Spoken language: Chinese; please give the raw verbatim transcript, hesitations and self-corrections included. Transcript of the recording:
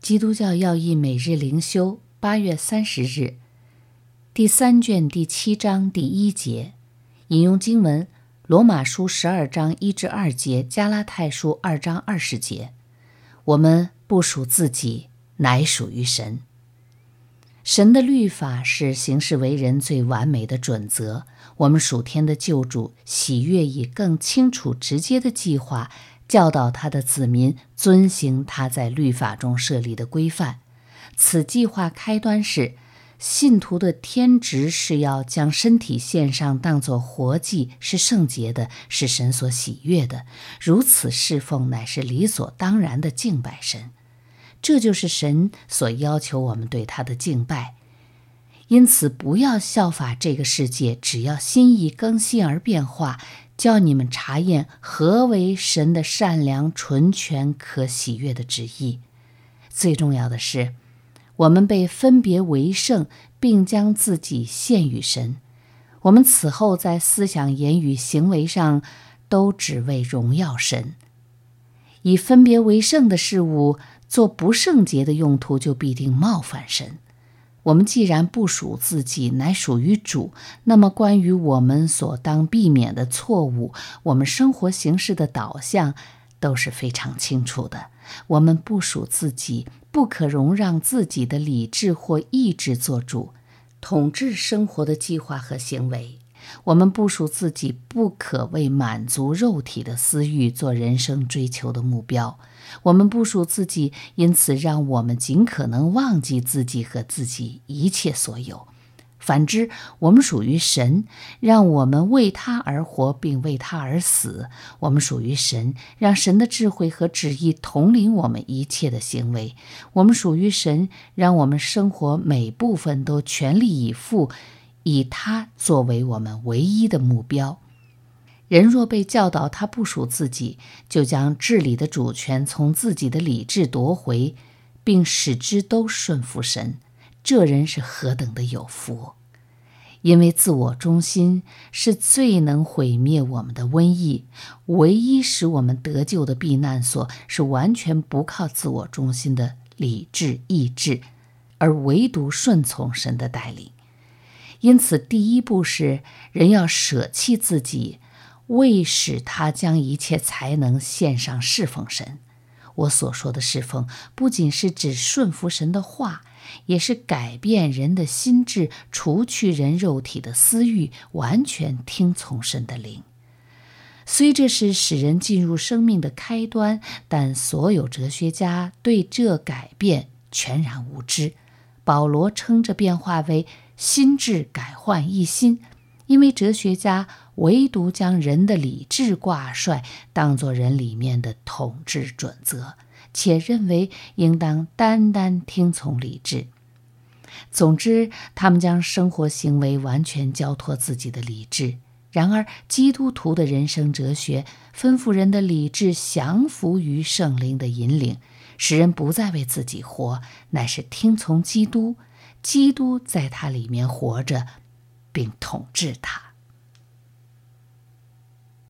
基督教要义每日灵修，八月三十日，第三卷第七章第一节，引用经文：罗马书十二章一至二节，加拉太书二章二十节。我们不属自己，乃属于神。神的律法是行事为人最完美的准则。我们属天的救主喜悦以更清楚直接的计划教导他的子民遵行他在律法中设立的规范。此计划开端是信徒的天职是要将身体献上，当作活祭，是圣洁的，是神所喜悦的。如此侍奉乃是理所当然的敬拜神。这就是神所要求我们对他的敬拜。因此不要效法这个世界，只要心意更新而变化，叫你们查验何为神的善良、纯全、可喜悦的旨意。最重要的是，我们被分别为圣，并将自己献与神。我们此后在思想、言语、行为上都只为荣耀神。以分别为圣的事物做不圣洁的用途，就必定冒犯神。我们既然不属自己，乃属于主，那么关于我们所当避免的错误，我们生活行事的导向都是非常清楚的。我们不属自己，不可容让自己的理智或意志做主，统治生活的计划和行为。我们不属自己，不可为满足肉体的私欲做人生追求的目标。我们不属自己，因此让我们尽可能忘记自己和自己一切所有。反之，我们属于神，让我们为他而活，并为他而死。我们属于神，让神的智慧和旨意统领我们一切的行为。我们属于神，让我们生活每部分都全力以赴，以他作为我们唯一的目标。人若被教导他不属自己，就将治理的主权从自己的理智夺回，并使之都顺服神。这人是何等的有福！因为自我中心是最能毁灭我们的瘟疫，唯一使我们得救的避难所是完全不靠自我中心的理智意志，而唯独顺从神的带领。因此第一步是人要舍弃自己，为使他将一切才能献上侍奉神。我所说的侍奉，不仅是指顺服神的话，也是改变人的心智，除去人肉体的私欲，完全听从神的灵。虽这是使人进入生命的开端，但所有哲学家对这改变全然无知。保罗称这变化为心智改换一心，因为哲学家唯独将人的理智挂帅当作人里面的统治准则，且认为应当单单听从理智。总之，他们将生活行为完全交托自己的理智。然而基督徒的人生哲学吩咐人的理智降服于圣灵的引领，使人不再为自己活，乃是听从基督，基督在他里面活着并统治他。